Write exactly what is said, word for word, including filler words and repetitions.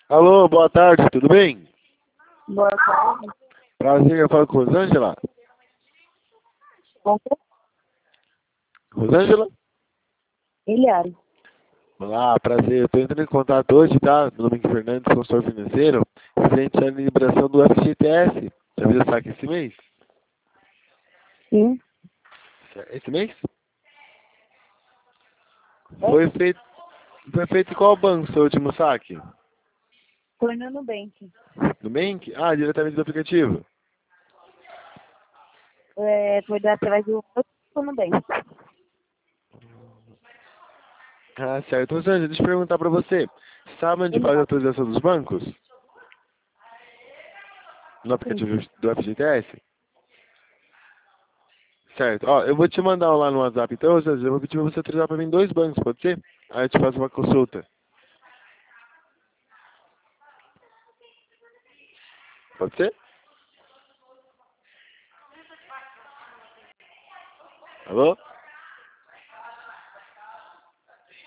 Alô, boa tarde, tudo bem? Boa tarde. Prazer, eu falo com Rosângela. Com Rosângela? Ilhário. Olá, prazer. Eu tô entrando em contato hoje, tá? Meu nome é Fernandes, consultor financeiro, referente à liberação do F G T S. Já viu o saque esse mês? Sim. Esse mês? Foi feito, foi feito em qual banco, seu último saque? Foi no Nubank. No Bank? Ah, diretamente do aplicativo. É, foi da- através do do Nubank. Ah, certo. Rosângela, deixa eu perguntar pra você. Sabe onde faz a Ilhário. atualização dos bancos? No Sim. aplicativo do F G T S? Certo. Ó, eu vou te mandar lá no WhatsApp, então, Rosângela, eu vou pedir pra você autorizar pra mim dois bancos, pode ser? Aí eu te faço uma consulta. Pode ser? Alô?